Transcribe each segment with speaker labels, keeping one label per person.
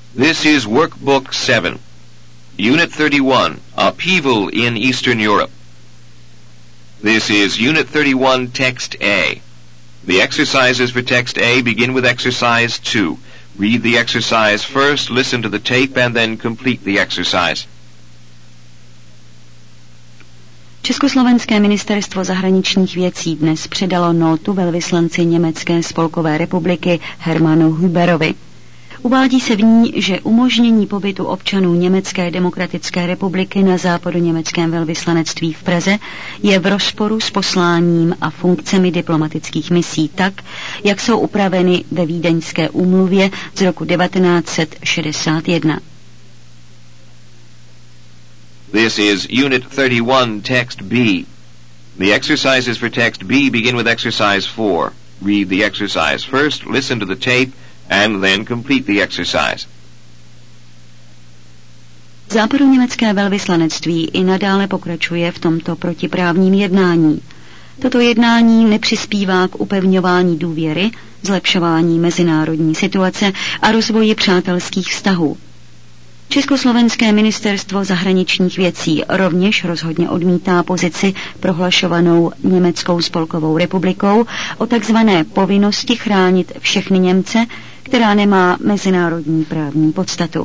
Speaker 1: This is Workbook 7, Unit 31, Upheaval in Eastern Europe. This is Unit 31, Text A. The exercises for Text A begin with Exercise 2. Read the exercise first, listen to the tape, and then complete the exercise.
Speaker 2: Československé ministerstvo zahraničních věcí dnes předalo nótu velvyslanci Německé spolkové republiky Hermanu Huberovi. Uvádí se v ní, že umožnění pobytu občanů Německé demokratické republiky na západoněmeckém velvyslanectví v Praze je v rozporu s posláním a funkcemi diplomatických misí tak, jak jsou upraveny ve Vídeňské úmluvě z roku 1961.
Speaker 1: This is Unit 31, Text B. The exercises for Text B begin with Exercise 4. Read the exercise first, listen to the tape, and then complete the exercise.
Speaker 2: Západoněmecké velvyslanectví i nadále pokračuje v tomto protiprávním jednání. Toto jednání nepřispívá k upevňování důvěry, zlepšování mezinárodní situace a rozvoji přátelských vztahů. Československé ministerstvo zahraničních věcí rovněž rozhodně odmítá pozici prohlašovanou Německou spolkovou republikou o takzvané povinnosti chránit všechny Němce, která nemá mezinárodní právní podstatu.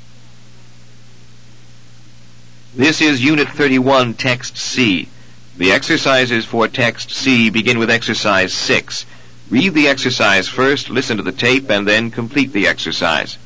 Speaker 1: This is Unit 31, Text C. The exercises for Text C begin with Exercise 6. Read the exercise first, listen to the tape, and then complete the exercise.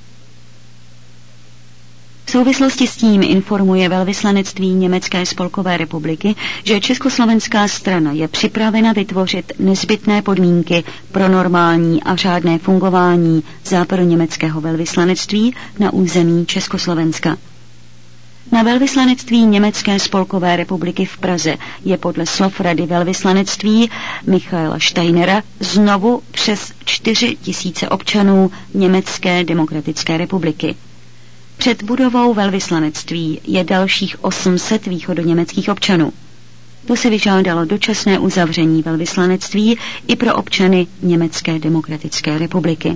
Speaker 2: V souvislosti s tím informuje velvyslanectví Německé spolkové republiky, že československá strana je připravena vytvořit nezbytné podmínky pro normální a řádné fungování západoněmeckého velvyslanectví na území Československa. Na velvyslanectví Německé spolkové republiky v Praze je podle slov rady velvyslanectví Michaela Steinera znovu přes 4 000 občanů Německé demokratické republiky. Před budovou velvyslanectví je dalších 800 východoněmeckých občanů. To se vyžádalo dočasné uzavření velvyslanectví i pro občany Německé demokratické republiky.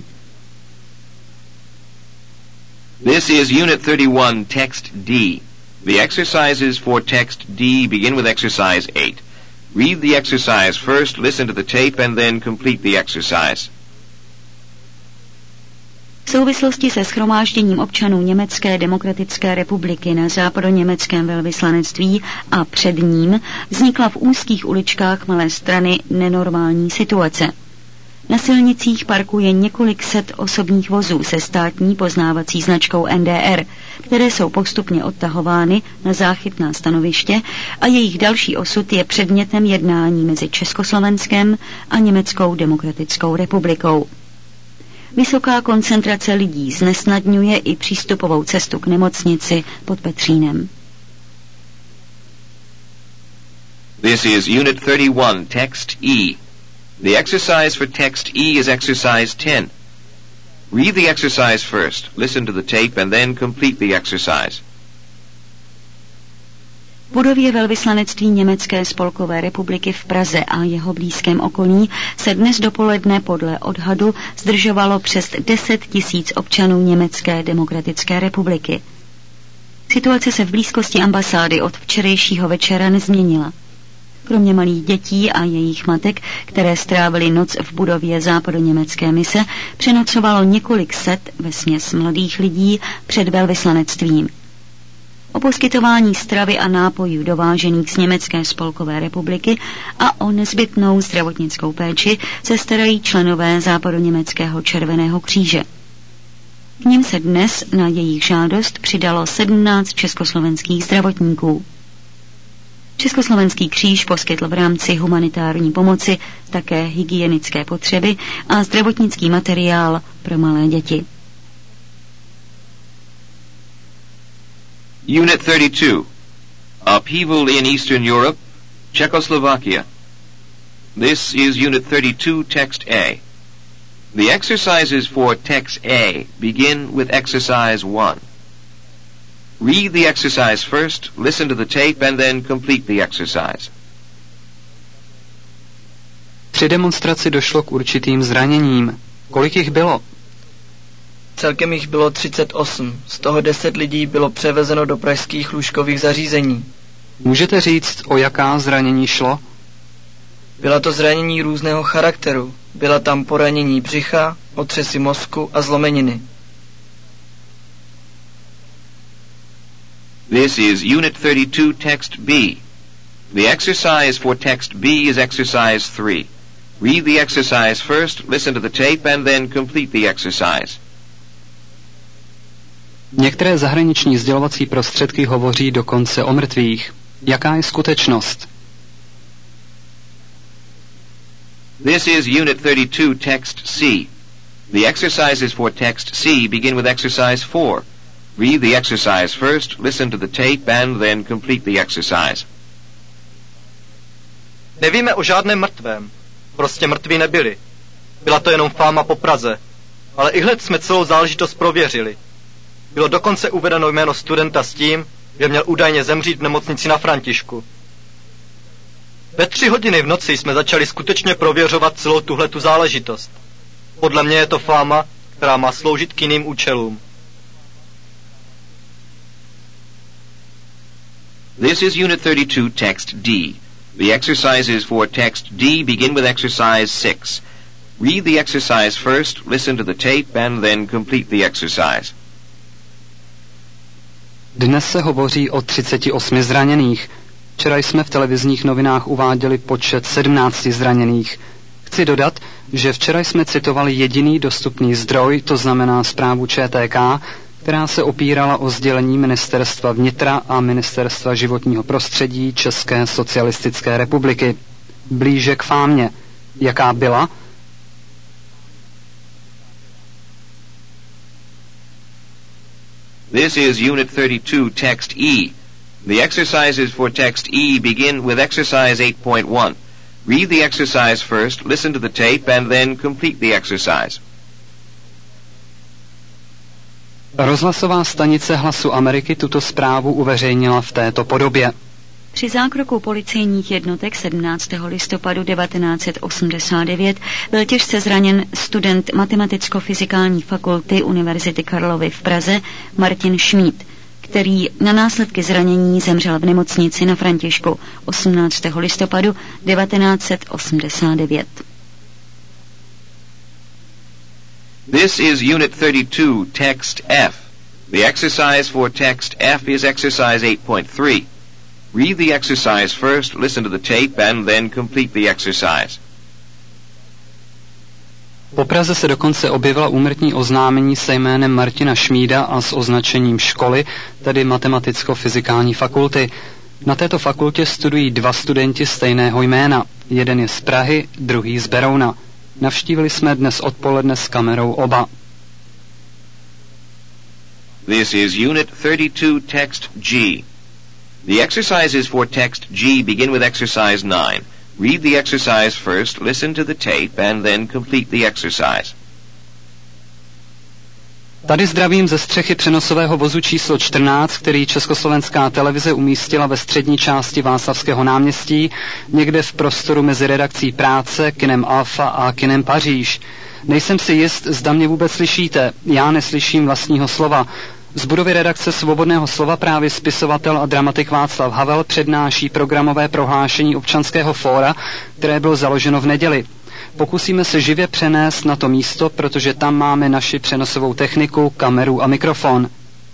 Speaker 1: This is Unit 31, Text D. The exercises for Text D begin with Exercise 8. Read the exercise first, listen to the tape, and then complete the exercise.
Speaker 2: V souvislosti se shromážděním občanů Německé demokratické republiky na západoněmeckém velvyslanectví a před ním vznikla v úzkých uličkách Malé Strany nenormální situace. Na silnicích parkuje několik set osobních vozů se státní poznávací značkou NDR, které jsou postupně odtahovány na záchytná stanoviště a jejich další osud je předmětem jednání mezi Československem a Německou demokratickou republikou. Vysoká koncentrace lidí znesnadňuje i přístupovou cestu k nemocnici pod Petřínem.
Speaker 1: This is Unit 31, Text E. The exercise for Text E is Exercise 10. Read the exercise first, listen to the tape, and then complete the exercise.
Speaker 2: V budově velvyslanectví Německé spolkové republiky v Praze a jeho blízkém okolí se dnes dopoledne podle odhadu zdržovalo přes 10 000 občanů Německé demokratické republiky. Situace se v blízkosti ambasády od včerejšího večera nezměnila. Kromě malých dětí a jejich matek, které strávily noc v budově západoněmecké mise, přenocovalo několik set vesměs mladých lidí před velvyslanectvím. O poskytování stravy a nápojů dovážených z Německé spolkové republiky a o nezbytnou zdravotnickou péči se starají členové západoněmeckého Červeného kříže. K nim se dnes na jejich žádost přidalo 17 československých zdravotníků. Československý kříž poskytl v rámci humanitární pomoci také hygienické potřeby a zdravotnický materiál pro malé děti.
Speaker 1: Unit 32, Upheaval in Eastern Europe, Czechoslovakia. This is Unit 32, Text A. The exercises for Text A begin with Exercise 1. Read the exercise first, listen to the tape, and then complete the exercise.
Speaker 3: Při demonstraci došlo k určitým zraněním. Kolik jich bylo? Celkem jich bylo 38, z toho 10 lidí bylo převezeno do pražských lůžkových zařízení.
Speaker 4: Můžete říct, o jaká zranění šlo?
Speaker 3: Byla to zranění různého charakteru. Byla tam poranění břicha, otřesy mozku a zlomeniny.
Speaker 1: This is Unit 32, Text B. The exercise for Text B is Exercise 3. Read the exercise first, listen to the tape, and then complete the exercise.
Speaker 4: Některé zahraniční sdělovací prostředky hovoří dokonce o mrtvých. Jaká je skutečnost?
Speaker 1: This is Unit 32, Text C. The exercises for Text C begin with Exercise 4. Read the exercise first, listen to the tape, and then complete the exercise.
Speaker 5: Nevíme o žádném mrtvém. Prostě mrtví nebyli. Byla to jenom fáma po Praze. Ale ihned jsme celou záležitost prověřili. Bylo dokonce uvedeno jméno studenta s tím, že měl údajně zemřít v nemocnici na Františku. Ve 3 hodiny v noci jsme začali skutečně prověřovat celou tuhletu záležitost. Podle mě je to fáma, která má sloužit k jiným účelům.
Speaker 1: This is Unit 32, Text D. The exercises for Text D begin with Exercise 6. Read the exercise first, listen to the tape, and then complete the exercise.
Speaker 4: Dnes se hovoří o 38 zraněných. Včera jsme v televizních novinách uváděli počet 17 zraněných. Chci dodat, že včera jsme citovali jediný dostupný zdroj, to znamená zprávu ČTK, která se opírala o sdělení Ministerstva vnitra a Ministerstva životního prostředí České socialistické republiky. Blíže k fámě. Jaká byla?
Speaker 1: This is Unit 32, Text E. The exercises for Text E begin with Exercise 8.1. Read the exercise first, listen to the tape, and then complete the exercise.
Speaker 4: Rozhlasová stanice Hlasu Ameriky tuto zprávu uveřejnila v této podobě.
Speaker 2: Při zákroku policejních jednotek 17. listopadu 1989 byl těžce zraněn student Matematicko-fyzikální fakulty Univerzity Karlovy v Praze Martin Šmíd, který na následky zranění zemřel v nemocnici na Františku 18. listopadu 1989.
Speaker 1: This is Unit 32, Text F. The exercise for Text F is Exercise 8.3. Read the exercise first, listen to the tape, and then complete the exercise.
Speaker 4: Po Praze se dokonce objevila úmrtní oznámení se jménem Martina Šmída a s označením školy, tedy Matematicko-fyzikální fakulty. Na této fakultě studují 2 studenti stejného jména. Jeden je z Prahy, druhý z Berouna. Navštívili jsme dnes odpoledne s kamerou oba.
Speaker 1: This is Unit 32, Text G. The exercises for Text G begin with Exercise 9. Read the exercise first, listen to the tape, and then complete the exercise.
Speaker 4: Tady zdravím ze střechy přenosového vozu číslo 14, který Československá televize umístila ve střední části Václavského náměstí, někde v prostoru mezi redakcí Práce, kinem Alfa a kinem Paříž. Nejsem si jist, zda mě vůbec slyšíte. Já neslyším vlastního slova. Z budovy redakce Svobodného slova právě spisovatel a dramatik Václav Havel přednáší programové prohlášení Občanského fóra, které bylo založeno v neděli. Pokusíme se živě přenést na to místo, protože tam máme naši přenosovou techniku, kameru a mikrofon.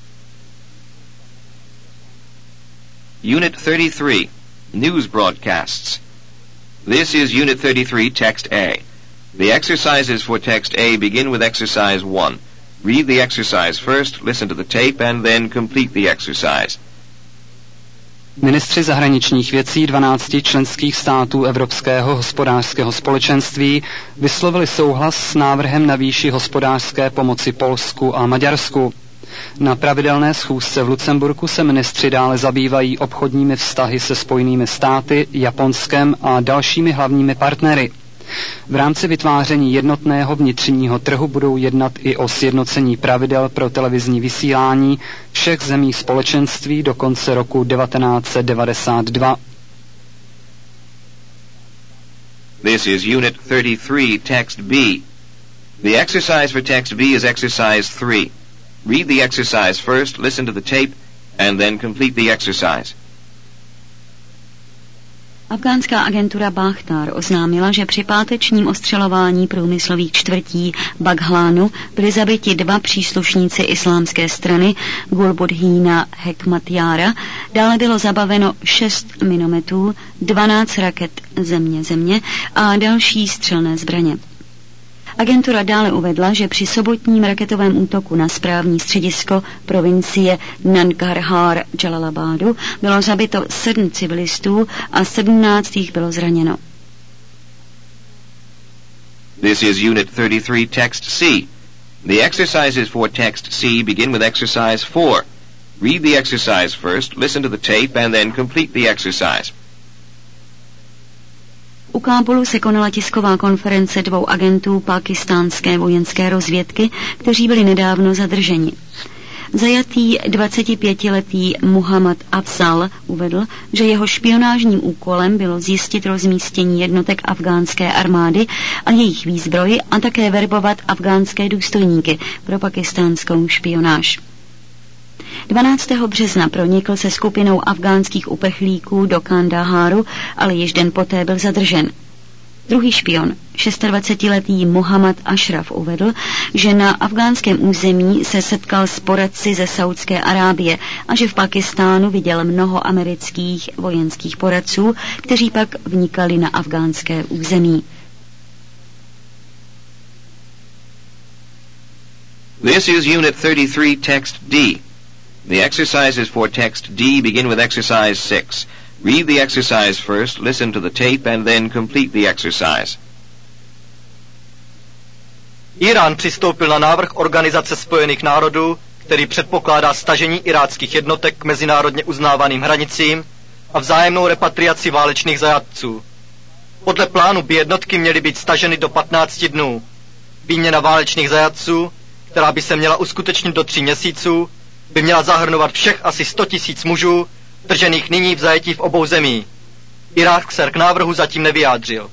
Speaker 1: Unit 33, News Broadcasts. This is Unit 33, Text A. The exercises for Text A begin with Exercise 1. Read the exercise first, listen to the tape, and then complete the exercise.
Speaker 4: Ministři zahraničních věcí 12 členských států Evropského hospodářského společenství vyslovili souhlas s návrhem na výši hospodářské pomoci Polsku a Maďarsku. Na pravidelné schůzce v Lucemburku se ministři dále zabývají obchodními vztahy se Spojenými státy, Japonskem a dalšími hlavními partnery. V rámci vytváření jednotného vnitřního trhu budou jednat i o sjednocení pravidel pro televizní vysílání všech zemí společenství do konce roku 1992.
Speaker 1: This is Unit 33, Text B. The exercise for text B is exercise 3. Read the exercise first, listen to the tape, and then complete the exercise.
Speaker 2: Afgánská agentura Bakhtar oznámila, že při pátečním ostřelování průmyslových čtvrtí Baghlánu byli zabiti 2 příslušníci islámské strany Gulbuddína Hekmatyára. Dále bylo zabaveno 6 minometů, 12 raket země a další střelné zbraně. Agentura dále uvedla, že při sobotním raketovém útoku na správní středisko provincie Nangarhar Jalalabadu bylo zabito 7 civilistů a 17 jich bylo zraněno.
Speaker 1: This is Unit 33, Text C. The exercises for Text C begin with exercise 4. Read the exercise first, listen to the tape, and then complete the exercise.
Speaker 2: U Kábulu se konala tisková konference 2 agentů pákistánské vojenské rozvědky, kteří byli nedávno zadrženi. Zajatý 25-letý Muhammad Afzal uvedl, že jeho špionážním úkolem bylo zjistit rozmístění jednotek afgánské armády a jejich výzbroj a také verbovat afgánské důstojníky pro pakistánskou špionáž. 12. března pronikl se skupinou afgánských uprchlíků do Kandaháru, ale již den poté byl zadržen. Druhý špion, 26-letý Muhammad Ashraf, uvedl, že na afgánském území se setkal s poradci ze Saudské Arábie a že v Pakistánu viděl mnoho amerických vojenských poradců, kteří pak vnikali na afgánské území.
Speaker 1: This is Unit 33, Text D. The exercises for Text D begin with exercise 6. Read the exercise first, listen to the tape, and then complete the exercise.
Speaker 5: Irán přistoupil na návrh Organizace spojených národů, který předpokládá stažení iráckých jednotek k mezinárodně uznávaným hranicím a vzájemnou repatriaci válečných zajatců. Podle plánu by jednotky měly být staženy do 15 dnů. Výměna válečných zajatců, která by se měla uskutečnit do 3 měsíců, by měla zahrnovat všech asi 100 000 mužů, držených nyní v zajetí v obou zemí. Irák se k návrhu zatím nevyjádřil.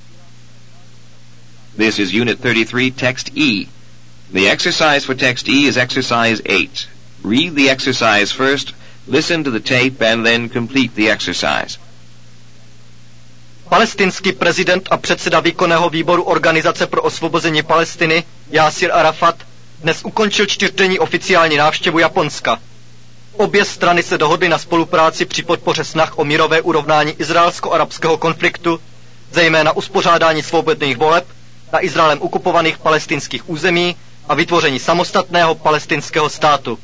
Speaker 1: This is Unit 33, Text E. The exercise for Text E is exercise 8. Read the exercise first, listen to the tape, and then complete the exercise.
Speaker 5: Palestinský prezident a předseda výkonného výboru Organizace pro osvobození Palestiny Yasir Arafat dnes ukončil 4denní oficiální návštěvu Japonska. Obě strany se dohodly na spolupráci při podpoře snah o mírové urovnání izraelsko-arabského konfliktu, zejména uspořádání svobodných voleb na Izraelem okupovaných palestinských území a vytvoření samostatného palestinského státu.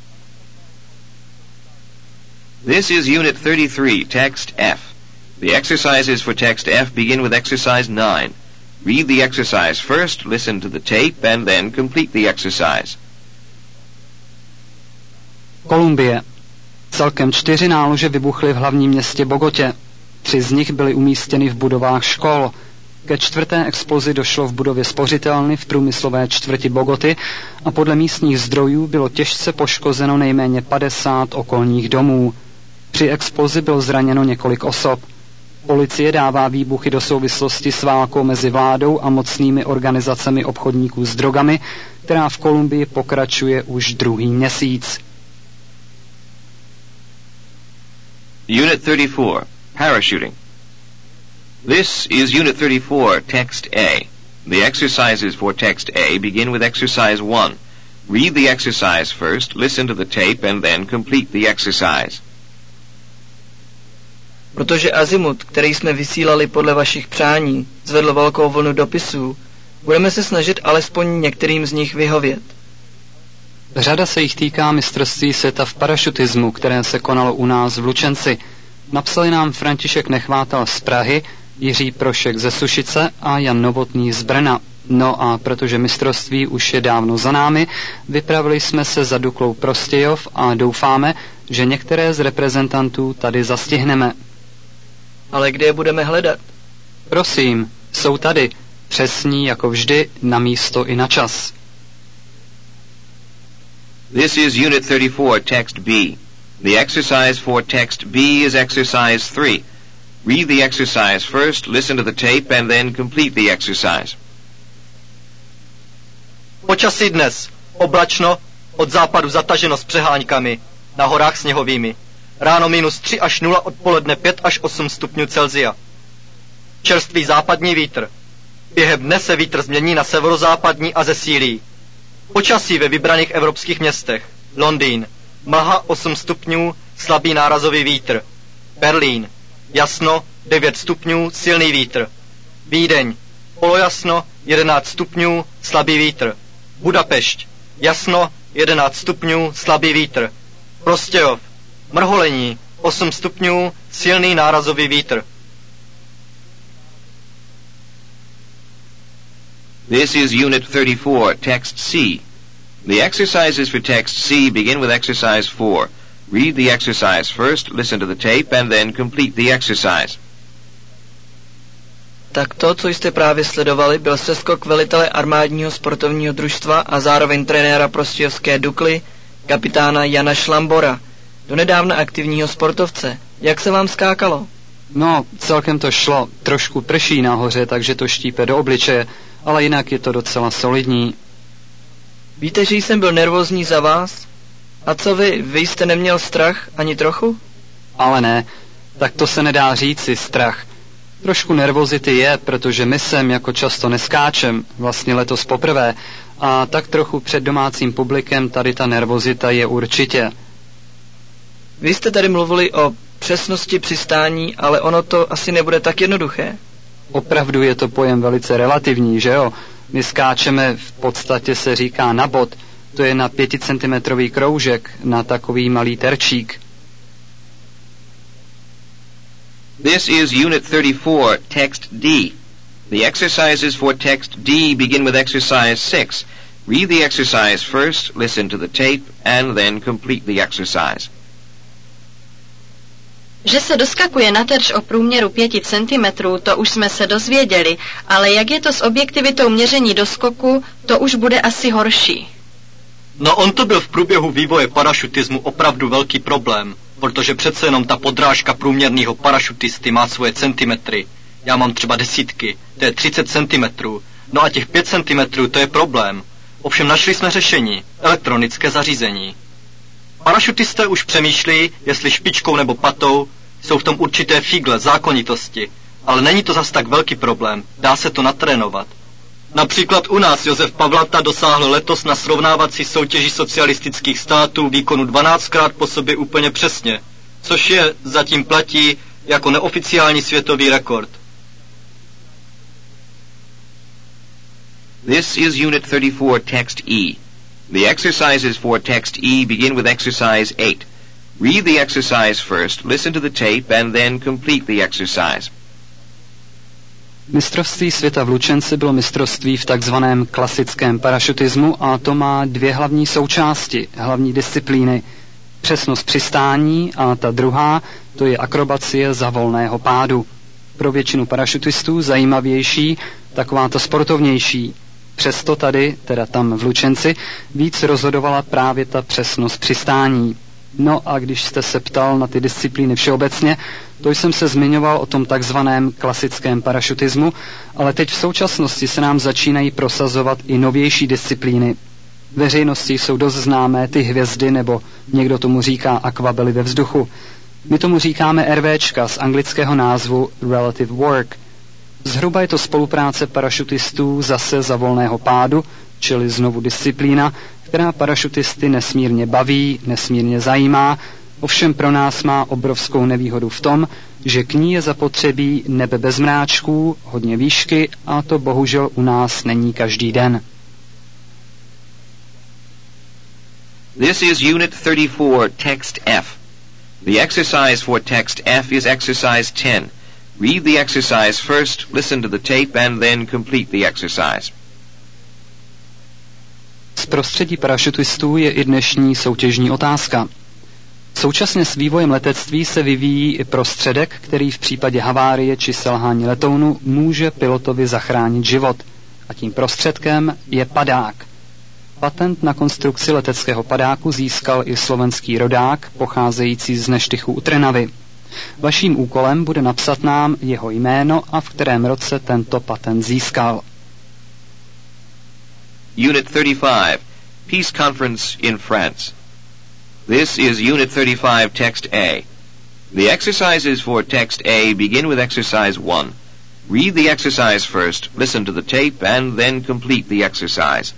Speaker 1: This is Unit 33, Text F. The exercises for Text F begin with exercise 9. Read the exercise first, listen to the tape, and then complete the exercise.
Speaker 4: Kolumbie. Celkem 4 nálože vybuchly v hlavním městě Bogotě. 3 z nich byly umístěny v budovách škol. Ke 4. explozi došlo v budově spořitelny v průmyslové čtvrti Bogoty a podle místních zdrojů bylo těžce poškozeno nejméně 50 okolních domů. Při explozi bylo zraněno několik osob. Policie dává výbuchy do souvislosti s válkou mezi vládou a mocnými organizacemi obchodníků s drogami, která v Kolumbii pokračuje už 2. měsíc.
Speaker 1: Unit 34, Parachuting. This is Unit 34, Text A. The exercises for Text A begin with exercise 1. Read the exercise first, listen to the tape, and then complete the exercise.
Speaker 3: Protože azimut, který jsme vysílali podle vašich přání, zvedl velkou vlnu dopisů, budeme se snažit alespoň některým z nich vyhovět.
Speaker 4: Řada se jich týká mistrovství světa v parašutismu, které se konalo u nás v Lučenci. Napsali nám František Nechvátal z Prahy, Jiří Prošek ze Sušice a Jan Novotný z Brna. No a protože mistrovství už je dávno za námi, vypravili jsme se za Duklou Prostějov a doufáme, že některé z reprezentantů tady zastihneme.
Speaker 3: Ale kde je budeme hledat?
Speaker 4: Prosím, jsou tady, přesní jako vždy, na místo i na čas.
Speaker 1: This is Unit 34, Text B. The exercise for Text B is exercise 3. Read the exercise first, listen to the tape, and then complete the exercise.
Speaker 5: Počasí dnes. Oblačno, od západu zataženo s přeháňkami, na horách sněhovými. Ráno -3 až 0, odpoledne 5 až 8 stupňů Celsia. Čerstvý západní vítr. Během dne se vítr změní na severozápadní a zesílí. Počasí ve vybraných evropských městech. Londýn. Mlha 8 stupňů, slabý nárazový vítr. Berlín. Jasno 9 stupňů, silný vítr. Vídeň. Polojasno 11 stupňů, slabý vítr. Budapešť. Jasno 11 stupňů, slabý vítr. Prostějov. Mrholení 8 stupňů, silný nárazový vítr.
Speaker 1: This is Unit 34, Text C. The exercises for Text C begin with Exercise 4. Read the exercise first, listen to the tape, and then complete the exercise.
Speaker 3: Tak to, co jste právě sledovali, byl seskok velitele armádního sportovního družstva a zároveň trenéra prostějovské Dukly, kapitána Jana Šlambora, donedávna aktivního sportovce. Jak se vám skákalo?
Speaker 4: No, celkem to šlo. Trošku prší nahoře, takže to štípe do obličeje, ale jinak je to docela solidní.
Speaker 3: Víte, že jsem byl nervózní za vás? A co vy? Vy jste neměl strach ani trochu?
Speaker 4: Ale ne, tak to se nedá říci, strach. Trošku nervozity je, protože my sem jako často neskáčem, vlastně letos poprvé, a tak trochu před domácím publikem tady ta nervozita je určitě.
Speaker 3: Vy jste tady mluvili o přesnosti přistání, ale ono to asi nebude tak jednoduché.
Speaker 4: Opravdu je to pojem velice relativní, že jo? My skáčeme, v podstatě se říká na bod, to je na 5 centimetrový kroužek, na takový malý terčík.
Speaker 1: This is Unit 34, Text D. The exercises for Text D begin with Exercise 6. Read the exercise first, listen to the tape, and then complete the exercise.
Speaker 6: Že se doskakuje na terč o průměru 5 cm, to už jsme se dozvěděli, ale jak je to s objektivitou měření doskoku, to už bude asi horší.
Speaker 5: No on to byl v průběhu vývoje parašutismu opravdu velký problém, protože přece jenom ta podrážka průměrného parašutisty má svoje centimetry. Já mám třeba desítky, to je 30 centimetrů. No a těch 5 centimetrů to je problém. Ovšem našli jsme řešení, elektronické zařízení. Parašutisté už přemýšlí, jestli špičkou nebo patou, jsou v tom určité figle, zákonitosti, ale není to zas tak velký problém, dá se to natrénovat. Například u nás Josef Pavlata dosáhl letos na srovnávací soutěži socialistických států výkonu 12krát po sobě úplně přesně, což je zatím platí jako neoficiální světový rekord.
Speaker 1: This is Unit 34, Text E. The exercises for Text E begin with Exercise 8. Read the exercise first, listen to the tape, and then complete the exercise.
Speaker 4: Mistrovství světa v Lučenci bylo mistrovství v takzvaném klasickém parašutismu a to má 2 hlavní součásti, hlavní disciplíny. Přesnost přistání a ta druhá, to je akrobacie za volného pádu. Pro většinu parašutistů zajímavější, taková to sportovnější. Přesto tady, teda tam v Lučenci, víc rozhodovala právě ta přesnost přistání. No a když jste se ptal na ty disciplíny všeobecně, to jsem se zmiňoval o tom takzvaném klasickém parašutismu, ale teď v současnosti se nám začínají prosazovat i novější disciplíny. Veřejnosti jsou dost známé ty hvězdy, nebo někdo tomu říká akvabely ve vzduchu. My tomu říkáme RVčka z anglického názvu Relative Work. Zhruba je to spolupráce parašutistů zase za volného pádu, čili znovu disciplína, která parašutisty nesmírně baví, nesmírně zajímá, ovšem pro nás má obrovskou nevýhodu v tom, že k ní je zapotřebí nebe bez mráčků, hodně výšky a to bohužel u nás není každý den.
Speaker 1: This is Unit 34, Text F. The exercise for Text F is Exercise 10. Read the exercise first, listen to the tape, and then complete the exercise.
Speaker 4: Z prostředí parašutistů je i dnešní soutěžní otázka. Současně s vývojem letectví se vyvíjí i prostředek, který v případě havárie či selhání letounu může pilotovi zachránit život. A tím prostředkem je padák. Patent na konstrukci leteckého padáku získal i slovenský rodák, pocházející z Neštychu u Trnavy. Vaším úkolem bude napsat nám jeho jméno a v kterém roce tento patent získal.
Speaker 1: Unit 35, Peace Conference in France. This is Unit 35, Text A. The exercises for Text A begin with Exercise 1. Read the exercise first, listen to the tape, and then complete the exercise.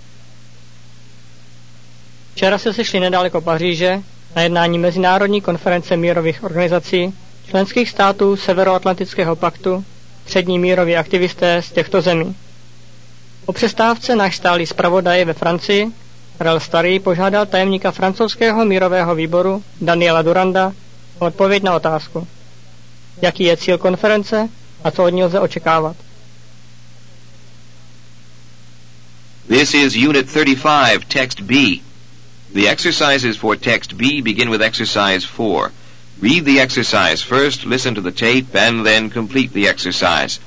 Speaker 7: Včera se sešli nedaleko Paříže na jednání Mezinárodní konference mírových organizací členských států Severoatlantického paktu přední míroví aktivisté z těchto zemí. Po přestávce náš stálý zpravodaj ve Francii, Karel Starý, požádal tajemníka francouzského mírového výboru Daniela Duranda o odpověď na otázku, jaký je cíl konference a co od ní lze očekávat.
Speaker 1: This is Unit 35, Text B. The exercises for Text B begin with Exercise 4. Read the exercise first, listen to the tape, and then complete the exercise.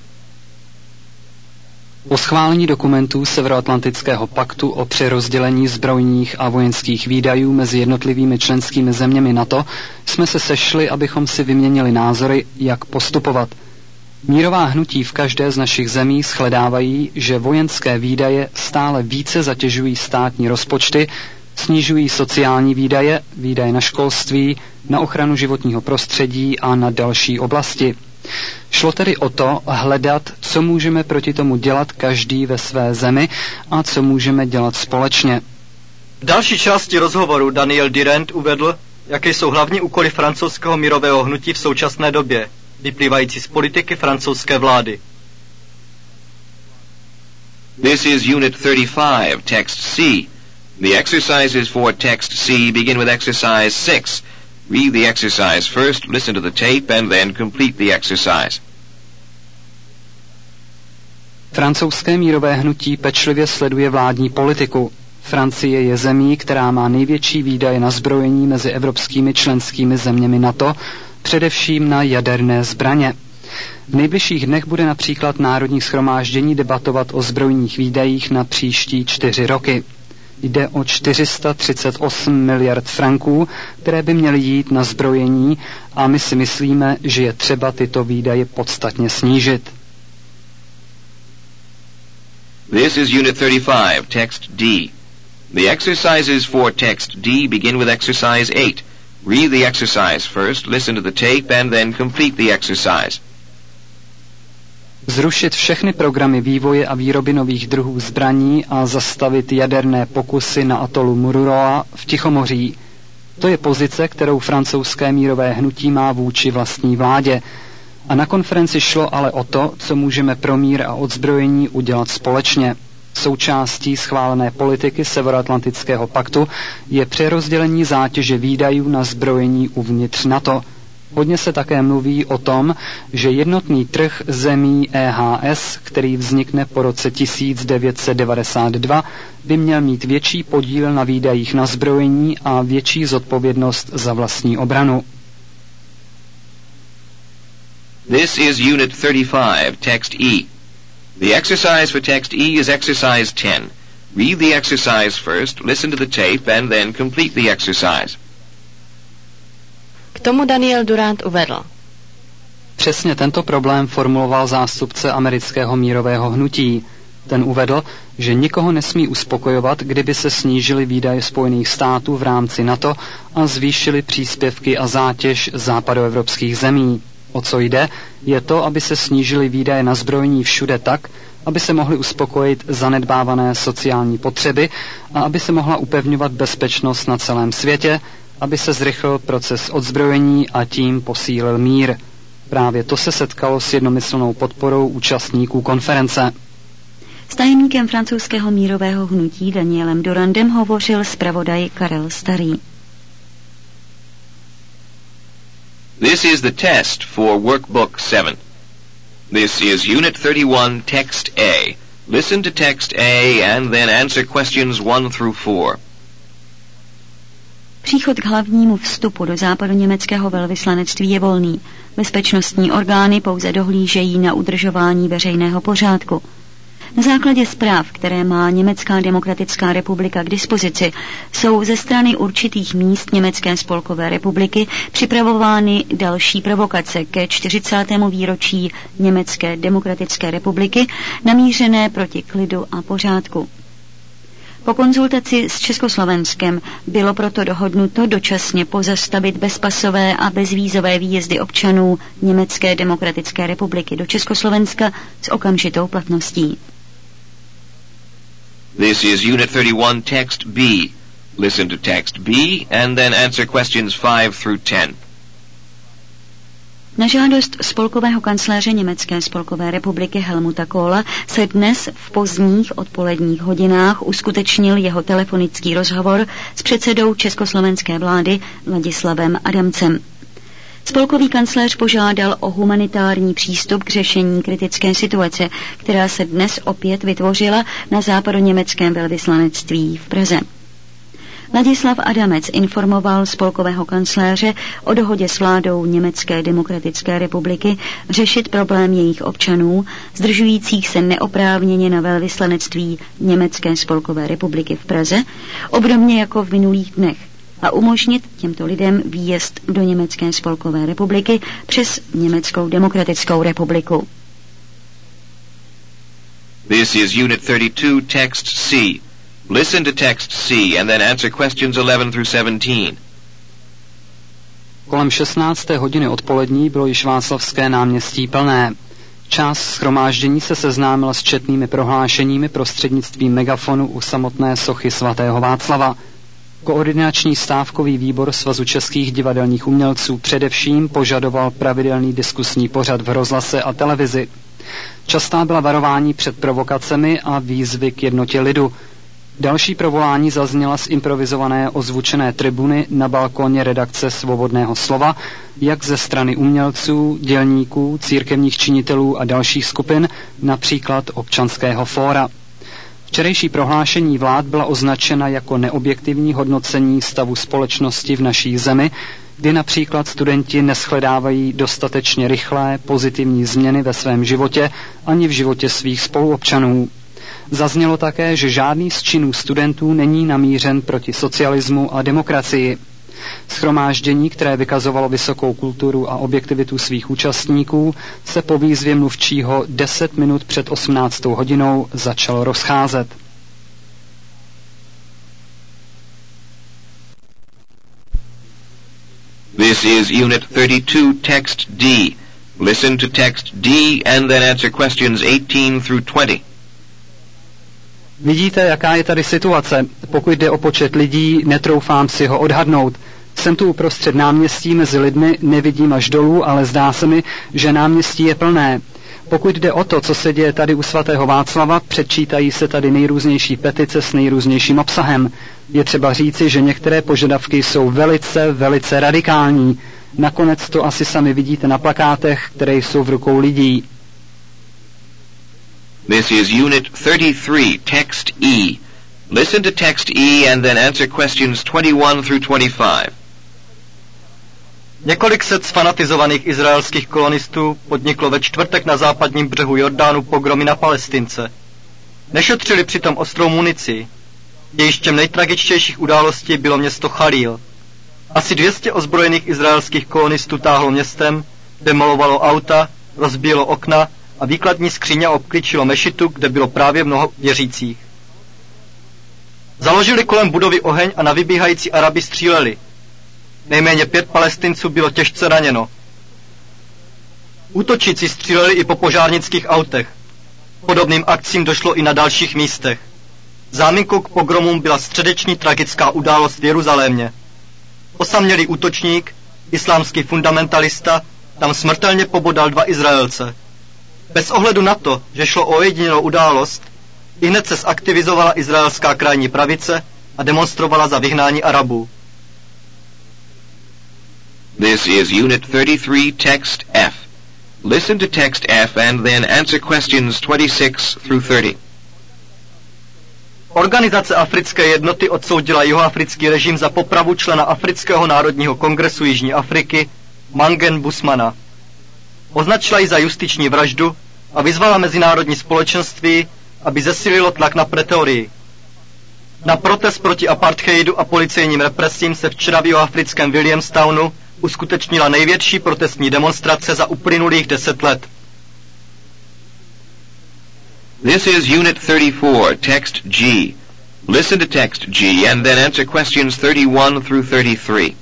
Speaker 4: Po schválení dokumentů Severoatlantického paktu o přerozdělení zbrojních a vojenských výdajů mezi jednotlivými členskými zeměmi NATO jsme se sešli, abychom si vyměnili názory, jak postupovat. Mírová hnutí v každé z našich zemí shledávají, že vojenské výdaje stále více zatěžují státní rozpočty, snižují sociální výdaje, výdaje na školství, na ochranu životního prostředí a na další oblasti. Šlo tedy o to hledat, co můžeme proti tomu dělat každý ve své zemi a co můžeme dělat společně.
Speaker 5: V další části rozhovoru Daniel Durand uvedl, jaké jsou hlavní úkoly francouzského mírového hnutí v současné době, vyplývající z politiky francouzské vlády.
Speaker 1: This is Unit 35, Text C. The exercises for Text C begin with Exercise 6. Read the exercise first, listen to the tape, and then complete the exercise.
Speaker 4: Francouzské mírové hnutí pečlivě sleduje vládní politiku. Francie je zemí, která má největší výdaje na zbrojení mezi evropskými členskými zeměmi NATO, především na jaderné zbraně. V nejbližších dnech bude například Národní shromáždění debatovat o zbrojních výdajích na příští 4 roky. Jde o 438 miliard franků, které by měly jít na zbrojení a my si myslíme, že je třeba tyto výdaje podstatně snížit.
Speaker 1: This is Unit 35, Text D. The exercises for Text D begin with Exercise 8. Read the exercise first, listen to the tape, and then complete the exercise.
Speaker 4: Zrušit všechny programy vývoje a výroby nových druhů zbraní a zastavit jaderné pokusy na atolu Mururoa v Tichomoří. To je pozice, kterou francouzské mírové hnutí má vůči vlastní vládě. A na konferenci šlo ale o to, co můžeme pro mír a odzbrojení udělat společně. Součástí schválené politiky Severoatlantického paktu je přerozdělení zátěže výdajů na zbrojení uvnitř NATO. Hodně se také mluví o tom, že jednotný trh zemí EHS, který vznikne po roce 1992, by měl mít větší podíl na výdajích na zbrojení a větší zodpovědnost za vlastní obranu.
Speaker 1: This is Unit 35, Text E. The exercise for Text E is Exercise 10. Read the exercise first, listen to the tape, and then complete the exercise.
Speaker 6: K tomu Daniel Durand uvedl.
Speaker 4: Přesně tento problém formuloval zástupce amerického mírového hnutí. Ten uvedl, že nikoho nesmí uspokojovat, kdyby se snížily výdaje Spojených států v rámci NATO a zvýšily příspěvky a zátěž západoevropských zemí. O co jde, je to, aby se snížily výdaje na zbrojení všude tak, aby se mohly uspokojit zanedbávané sociální potřeby a aby se mohla upevňovat bezpečnost na celém světě, aby se zrychlil proces odzbrojení a tím posílil mír. Právě to se setkalo s jednomyslnou podporou účastníků konference.
Speaker 2: S tajemníkem francouzského mírového hnutí Danielem Durandem hovořil zpravodaj Karel Starý.
Speaker 1: This is the test for Workbook 7. This is Unit 31, Text A. Listen to Text A and then answer questions 1 through 4.
Speaker 2: Příchod k hlavnímu vstupu do západoněmeckého velvyslanectví je volný. Bezpečnostní orgány pouze dohlížejí na udržování veřejného pořádku. Na základě zpráv, které má Německá demokratická republika k dispozici, jsou ze strany určitých míst Německé spolkové republiky připravovány další provokace ke 40. výročí Německé demokratické republiky namířené proti klidu a pořádku. Po konzultaci s Československem bylo proto dohodnuto dočasně pozastavit bezpasové a bezvízové výjezdy občanů Německé demokratické republiky do Československa s okamžitou platností.
Speaker 1: This is Unit 31, Text B. Listen to Text B and then answer questions 5 through 10.
Speaker 2: Na žádost spolkového kancléře Německé spolkové republiky Helmuta Kohla se dnes v pozdních odpoledních hodinách uskutečnil jeho telefonický rozhovor s předsedou československé vlády Ladislavem Adamcem. Spolkový kancléř požádal o humanitární přístup k řešení kritické situace, která se dnes opět vytvořila na západoněmeckém velvyslanectví v Praze. Ladislav Adamec informoval spolkového kancléře o dohodě s vládou Německé demokratické republiky řešit problém jejich občanů, zdržujících se neoprávněně na velvyslanectví Německé spolkové republiky v Praze, obdobně jako v minulých dnech, a umožnit těmto lidem výjezd do Německé spolkové republiky přes Německou demokratickou republiku.
Speaker 1: This is Unit 32, Text C. Listen to Text C and then answer questions 11 through 17.
Speaker 4: Kolem 16. hodiny odpolední bylo již Václavské náměstí plné. Část shromáždění se seznámila s četnými prohlášeními prostřednictvím megafonu u samotné sochy svatého Václava. Koordinační stávkový výbor Svazu českých divadelních umělců především požadoval pravidelný diskusní pořad v rozhlase a televizi. Častá byla varování před provokacemi a výzvy k jednotě lidu. Další provolání zazněla z improvizované ozvučené tribuny na balkóně redakce Svobodného slova, jak ze strany umělců, dělníků, církevních činitelů a dalších skupin, například Občanského fóra. Včerejší prohlášení vlád byla označena jako neobjektivní hodnocení stavu společnosti v naší zemi, kdy například studenti neshledávají dostatečně rychlé, pozitivní změny ve svém životě ani v životě svých spoluobčanů. Zaznělo také, že žádný z činů studentů není namířen proti socialismu a demokracii. Shromáždění, které vykazovalo vysokou kulturu a objektivitu svých účastníků, se po výzvě mluvčího 10 minut před 18. hodinou začalo rozcházet.
Speaker 1: This is Unit 32, Text D. Listen to Text D and then answer questions 18 through 20.
Speaker 4: Vidíte, jaká je tady situace. Pokud jde o počet lidí, netroufám si ho odhadnout. Jsem tu uprostřed náměstí mezi lidmi, nevidím až dolů, ale zdá se mi, že náměstí je plné. Pokud jde o to, co se děje tady u svatého Václava, předčítají se tady nejrůznější petice s nejrůznějším obsahem. Je třeba říci, že některé požadavky jsou velice radikální. Nakonec to asi sami vidíte na plakátech, které jsou v rukou lidí.
Speaker 1: This is Unit 33, Text E. Listen to Text E and then answer questions 21 through 25.
Speaker 5: Několik set sfanatizovaných izraelských kolonistů podniklo ve čtvrtek na západním břehu Jordánu pogromy na Palestince. Nešetřili přitom ostrou munici. Dějištěm nejtragičtějších událostí bylo město Chalíl. Asi 200 ozbrojených izraelských kolonistů táhlo městem, demolovalo auta, rozbíjelo okna a výkladní skříně obklíčilo mešitu, kde bylo právě mnoho věřících. Založili kolem budovy oheň a na vybíhající Araby stříleli. Nejméně 5 Palestinců bylo těžce raněno. Útočíci stříleli i po požárnických autech. Podobným akcím došlo i na dalších místech. Záminkou k pogromům byla středeční tragická událost v Jeruzalémě. Osamělý útočník, islámský fundamentalista, tam smrtelně pobodal 2 Izraelce. Bez ohledu na to, že šlo o ojedinělou událost, ihned se zaktivizovala izraelská krajní pravice a demonstrovala za vyhnání Arabů.
Speaker 1: This is Unit 33, Text F. Listen to Text F and then answer questions 26 through 30.
Speaker 5: Organizace Africké jednoty odsoudila jihoafrický režim za popravu člena Afrického národního kongresu Jižní Afriky Mangen Busmana. Označila ji za justiční vraždu a vyzvala mezinárodní společenství, aby zesílilo tlak na Pretorii. Na protest proti apartheidu a policejním represím se včera v jihoafrickém Williamstownu uskutečnila největší protestní demonstrace za uplynulých 10 let.
Speaker 1: This is Unit 34, Text G. Listen to text G and then answer questions 31 through 33.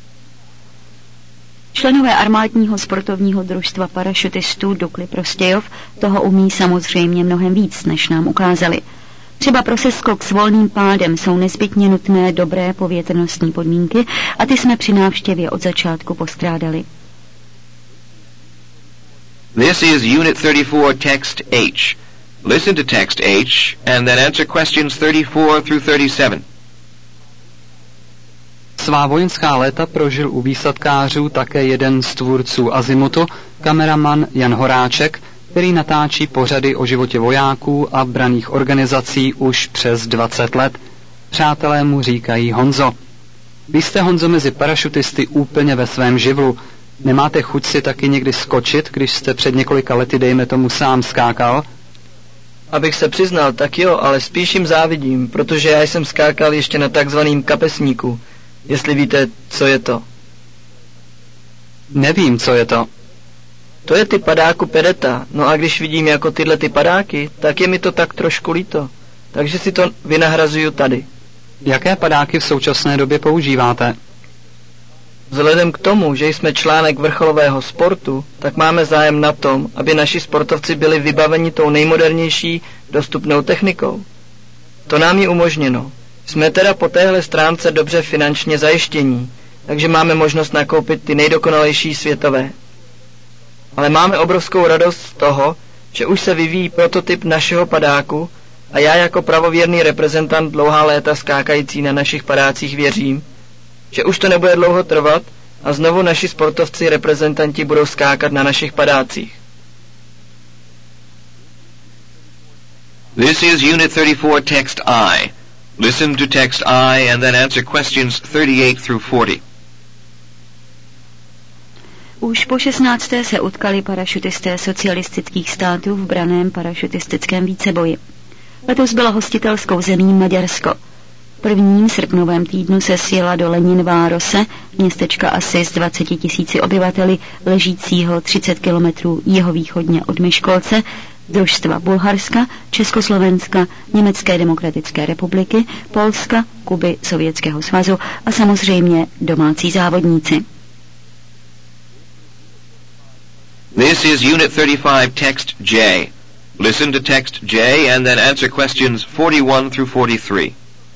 Speaker 2: Členové armádního sportovního družstva parašutistů Dukly Prostějov toho umí samozřejmě mnohem víc, než nám ukázali. Třeba pro seskok s volným pádem jsou nezbytně nutné dobré povětrnostní podmínky a ty jsme při návštěvě od začátku postrádali.
Speaker 1: This is Unit 34, Text H. Listen to text H and then answer questions 34 through 37.
Speaker 4: Svá vojenská léta prožil u výsadkářů také jeden z tvůrců Azimutu, kameraman Jan Horáček, který natáčí pořady o životě vojáků a branných organizací už přes 20 let. Přátelé mu říkají Honzo. Vy jste, Honzo, mezi parašutisty úplně ve svém živlu. Nemáte chuť si taky někdy skočit, když jste před několika lety, dejme tomu, sám skákal?
Speaker 3: Abych se přiznal, tak jo, ale spíš jim závidím, protože já jsem skákal ještě na takzvaným kapesníku, jestli víte, co je to.
Speaker 4: Nevím, co je to.
Speaker 3: To je ty padáku pedeta, no a když vidím jako tyhle ty padáky, tak je mi to tak trošku líto, takže si to vynahrazuju tady.
Speaker 4: Jaké padáky v současné době používáte?
Speaker 3: Vzhledem k tomu, že jsme článek vrcholového sportu, tak máme zájem na tom, aby naši sportovci byli vybaveni tou nejmodernější dostupnou technikou. To nám je umožněno. Jsme teda po téhle stránce dobře finančně zajištění, takže máme možnost nakoupit ty nejdokonalejší světové. Ale máme obrovskou radost z toho, že už se vyvíjí prototyp našeho padáku a já jako pravověrný reprezentant dlouhá léta skákající na našich padácích věřím, že už to nebude dlouho trvat a znovu naši sportovci reprezentanti budou skákat na našich padácích.
Speaker 1: This is Unit 34, Text I. Listen to text I and then answer questions 38 through 40.
Speaker 2: Už po 16. se utkali parašutisté socialistických států v branném parašutistickém víceboji. Letos byla hostitelskou zemí Maďarsko. V prvním srpnovém týdnu se sjela do Leninvárose, městečka asi s 20 000 obyvateli, ležícího 30 kilometrů jihovýchodně od Myškolce, družstva Bulharska, Československa, Německé demokratické republiky, Polska, Kuby, Sovětského svazu a samozřejmě domácí závodníci.
Speaker 1: This is Unit 35, Text J. Listen to text J and then answer questions 41 through 43.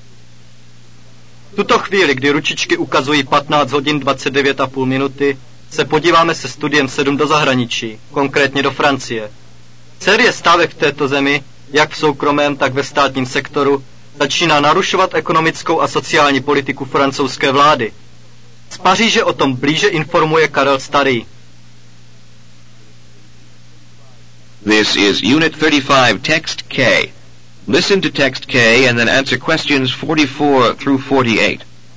Speaker 5: V tuto chvíli, kdy ručičky ukazují 15 hodin 29,5 minuty, se podíváme se studiem 7 do zahraničí, konkrétně do Francie. Série stávek v této zemi, jak v soukromém, tak ve státním sektoru, začíná narušovat ekonomickou a sociální politiku francouzské vlády. Z Paříže o tom blíže informuje Karel Starý.
Speaker 1: This is Unit 35, Text K. Listen to text K and then answer questions 44 through 48.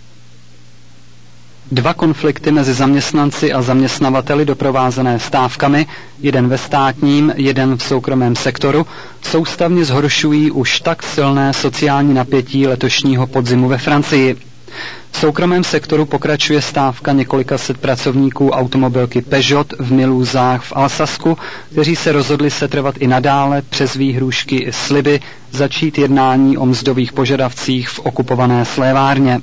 Speaker 4: Dva konflikty mezi zaměstnanci a zaměstnavateli doprovázené stávkami, jeden ve státním, jeden v soukromém sektoru, soustavně zhoršují už tak silné sociální napětí letošního podzimu ve Francii. V soukromém sektoru pokračuje stávka několika set pracovníků automobilky Peugeot v Miluzách v Alsasku, kteří se rozhodli setrvat i nadále přes výhrůžky i sliby začít jednání o mzdových požadavcích v okupované slévárně.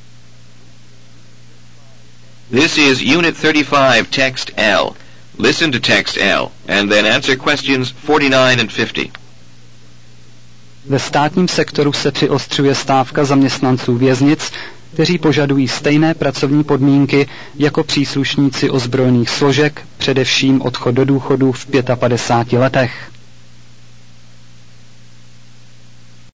Speaker 1: This is Unit 35, Text L. Listen to text L and then answer questions 49 and 50.
Speaker 4: Ve státním sektoru se přiostřuje stávka zaměstnanců věznic, kteří požadují stejné pracovní podmínky jako příslušníci ozbrojených složek, především odchod do důchodu v 55 letech.